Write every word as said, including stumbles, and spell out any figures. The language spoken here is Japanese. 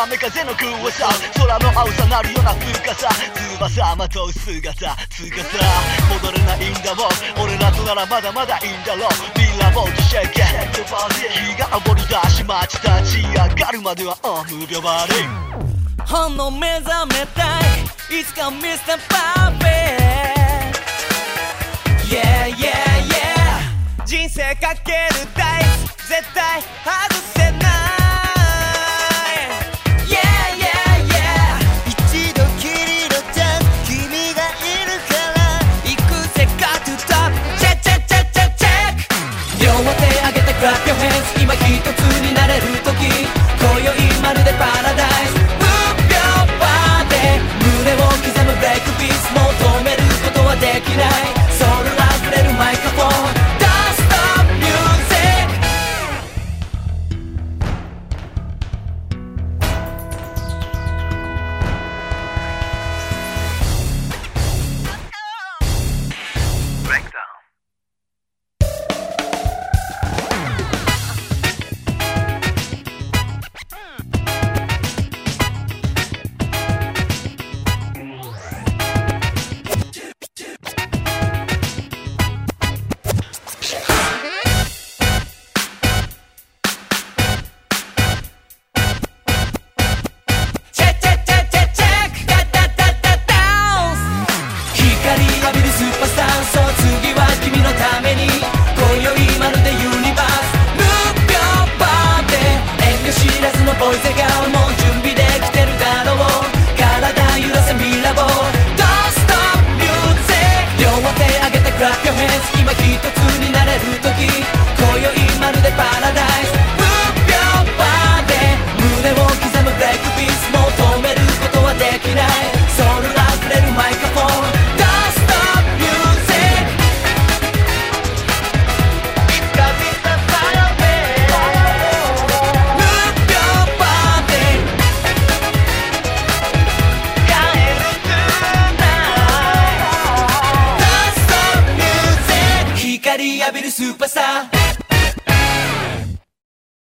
雨風の空はさ、空の青さなるような深さ、翼まとう姿つかさ戻れないんだもん、俺らとならまだまだいいんだろう。ミラーボードシェイケ日が昇り出し街立ち上がるまではあ無病バリほんの目覚めたいいつかミスターパーフェクト Yeah yeah yeah 人生かけるダイス絶対外せない Yeah yeah yeah 一度きりのチャンス君がいるから行くぜ Got to top チェッチェッチェッチェッチェック両手上げて Clap your hands 今一つになれる時今宵まるでパラダイス胸を刻むブレイクピースもう止めることはできないソウルあふれるマイクロフォン Don't stop music Breakdown今一つになれる時今宵まるでパラダイス Move your body 胸を刻むブレイクピースもう止めることはできないソウルあふれるマイクロフォン Don't stop music いつかミスターパラフェクト Move your body 帰る tonight Don't stop music 光浴びるスーパースター